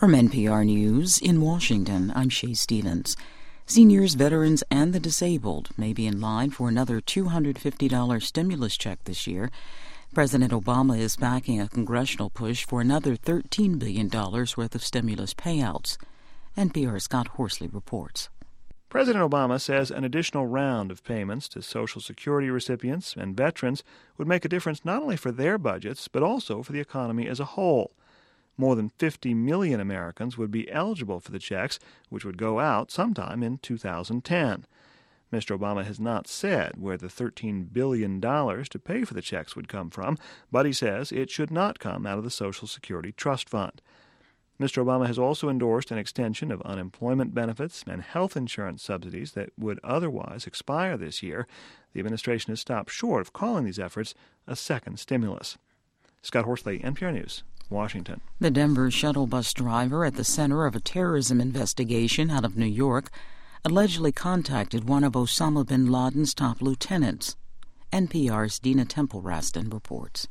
From NPR News in Washington, I'm Shay Stevens. Seniors, veterans, and the disabled may be in line for another $250 stimulus check this year. President Obama is backing a congressional push for another $13 billion worth of stimulus payouts. NPR's Scott Horsley reports. President Obama says an additional round of payments to Social Security recipients and veterans would make a difference not only for their budgets, but also for the economy as a whole. More than 50 million Americans would be eligible for the checks, which would go out sometime in 2010. Mr. Obama has not said where the $13 billion to pay for the checks would come from, but he says it should not come out of the Social Security Trust Fund. Mr. Obama has also endorsed an extension of unemployment benefits and health insurance subsidies that would otherwise expire this year. The administration has stopped short of calling these efforts a second stimulus. Scott Horsley, NPR News, Washington. The Denver shuttle bus driver at the center of a terrorism investigation out of New York allegedly contacted one of Osama bin Laden's top lieutenants. NPR's Dina Temple-Raston reports.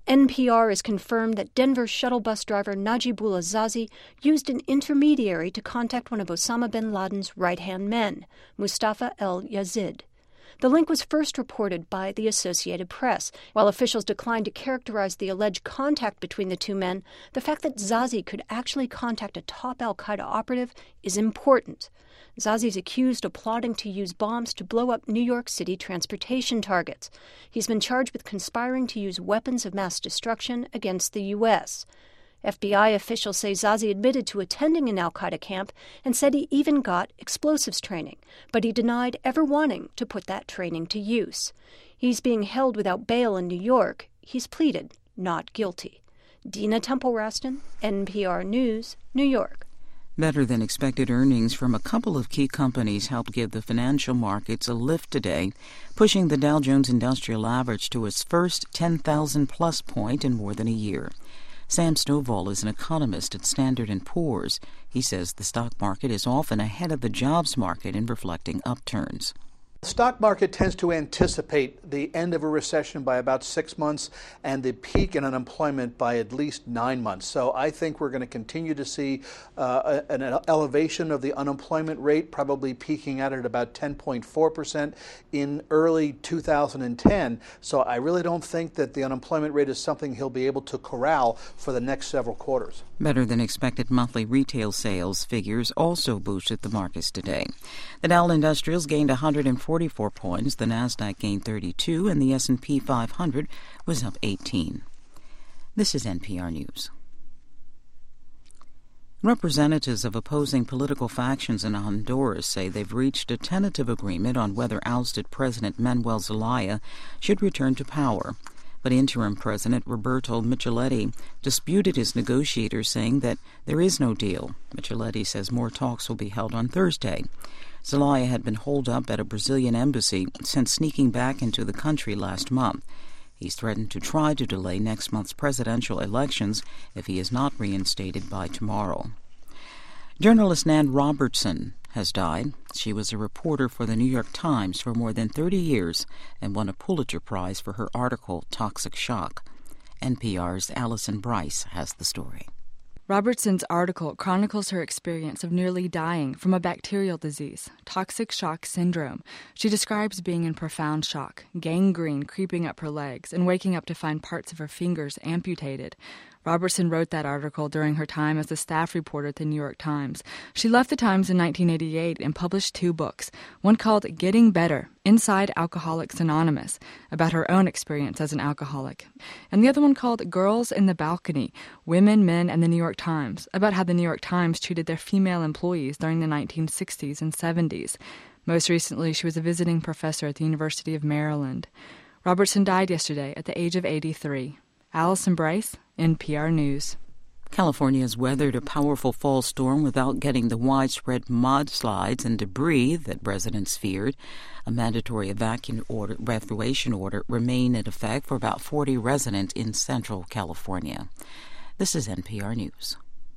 NPR has confirmed that Denver shuttle bus driver Najibullah Zazi used an intermediary to contact one of Osama bin Laden's right-hand men, Mustafa el-Yazid. The link was first reported by the Associated Press. While officials declined to characterize the alleged contact between the two men, the fact that Zazi could actually contact a top al-Qaeda operative is important. Zazi is accused of plotting to use bombs to blow up New York City transportation targets. He's been charged with conspiring to use weapons of mass destruction against the U.S. FBI officials say Zazi admitted to attending an al-Qaeda camp and said he even got explosives training, but he denied ever wanting to put that training to use. He's being held without bail in New York. He's pleaded not guilty. Dina Temple-Raston, NPR News, New York. Better than expected earnings from a couple of key companies helped give the financial markets a lift today, pushing the Dow Jones Industrial Average to its first 10,000-plus point in more than a year. Sam Stovall is an economist at Standard & Poor's. He says the stock market is often ahead of the jobs market in reflecting upturns. The stock market tends to anticipate the end of a recession by about 6 months and the peak in unemployment by at least 9 months. So I think we're going to continue to see an elevation of the unemployment rate, probably peaking out at about 10.4% in early 2010. So I really don't think that the unemployment rate is something he'll be able to corral for the next several quarters. Better than expected monthly retail sales figures also boosted the markets today. The Dow Industrials gained 144 points, the Nasdaq gained 32, and the S&P 500 was up 18. This is NPR News. Representatives of opposing political factions in Honduras say they've reached a tentative agreement on whether ousted President Manuel Zelaya should return to power. But interim President Roberto Micheletti disputed his negotiators, saying that there is no deal. Micheletti says more talks will be held on Thursday. Zelaya had been holed up at a Brazilian embassy since sneaking back into the country last month. He's threatened to try to delay next month's presidential elections if he is not reinstated by tomorrow. Journalist Nan Robertson has died. She was a reporter for the New York Times for more than 30 years and won a Pulitzer Prize for her article, Toxic Shock. NPR's Allison Bryce has the story. Robertson's article chronicles her experience of nearly dying from a bacterial disease, toxic shock syndrome. She describes being in profound shock, gangrene creeping up her legs, and waking up to find parts of her fingers amputated. Robertson wrote that article during her time as a staff reporter at the New York Times. She left the Times in 1988 and published 2 books, one called Getting Better, Inside Alcoholics Anonymous, about her own experience as an alcoholic, and the other one called Girls in the Balcony, Women, Men, and the New York Times, about how the New York Times treated their female employees during the 1960s and 70s. Most recently, she was a visiting professor at the University of Maryland. Robertson died yesterday at the age of 83. Allison Bryce, NPR News. California has weathered a powerful fall storm without getting the widespread mudslides and debris that residents feared. A mandatory evacuation order remained in effect for about 40 residents in central California. This is NPR News.